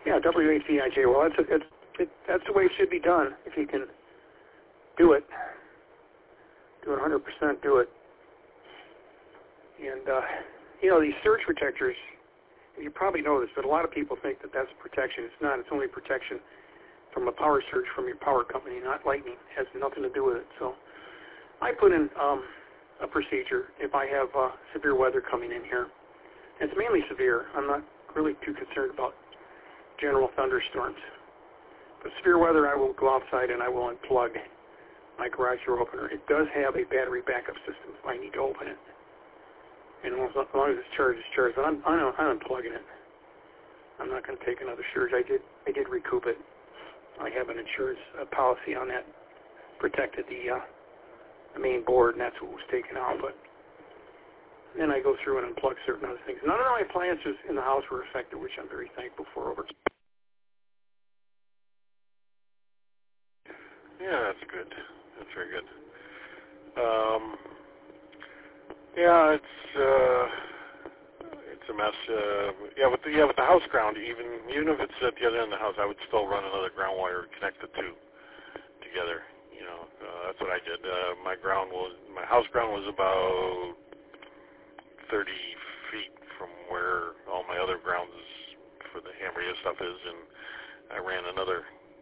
Yeah, W8VIJ. Well, that's the way it should be done. If you can do it 100%, do it. And, these surge protectors, you probably know this, but a lot of people think that that's protection. It's not. It's only protection from a power surge from your power company, not lightning. It has nothing to do with it. So I put in a procedure if I have severe weather coming in here. It's mainly severe. I'm not really too concerned about general thunderstorms. But severe weather, I will go outside and I will unplug my garage door opener. It does have a battery backup system if I need to open it. And as long as it's charged, it's charged. But I'm unplugging it. I'm not going to take another surge. I did recoup it. I have an insurance policy on that. Protected the main board, and that's what was taken out. But then I go through and unplug certain other things. None of my appliances in the house were affected, which I'm very thankful for. Over. Yeah, that's good. That's very good. Yeah, it's a mess. With the house ground, even if it's at the other end of the house, I would still run another ground wire and connect the two together. That's what I did. My house ground was about 30 feet from where all my other grounds for the Hamria stuff is, and I ran another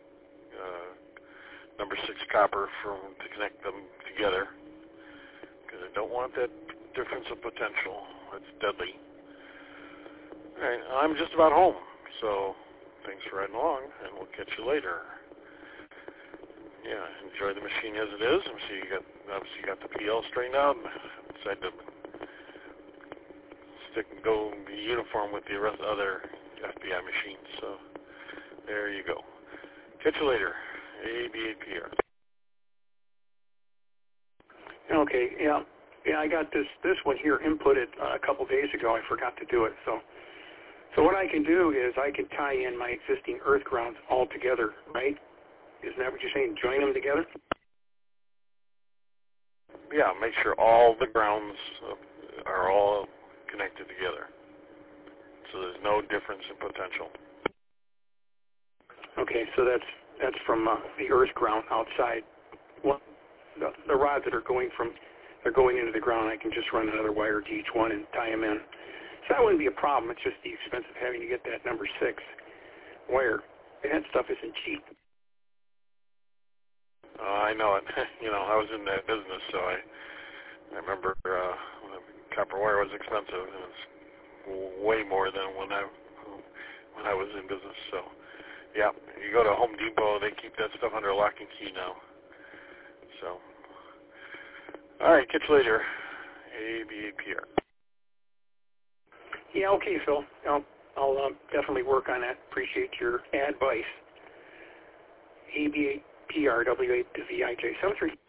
number 6 copper to connect them together, because I don't want that difference of potential. It's deadly. All right, I'm just about home, so thanks for riding along, and we'll catch you later. Yeah, enjoy the machine as it is. I'm sure you got the PL straightened out. Decided to stick and go be uniform with the other FBI machines. So there you go. Catch you later. ABAPR. Okay, yeah, I got this one here inputted a couple days ago. I forgot to do it. So what I can do is I can tie in my existing earth grounds all together, right? Isn't that what you're saying? Join them together? Yeah, make sure all the grounds are all connected together, so there's no difference in potential. Okay, so that's from the earth ground outside. Well, the rods that are going into the ground, I can just run another wire to each one and tie them in. So that wouldn't be a problem. It's just the expense of having to get that number 6 wire. And that stuff isn't cheap. I know it. I was in that business, so I remember copper wire was expensive, and it's way more than when I was in business. So, yeah, you go to Home Depot, they keep that stuff under lock and key now. So, all right, catch you later. ABAPR. Yeah, okay, Phil. I'll definitely work on that. Appreciate your advice. ABAPR W8 to VIJ 73.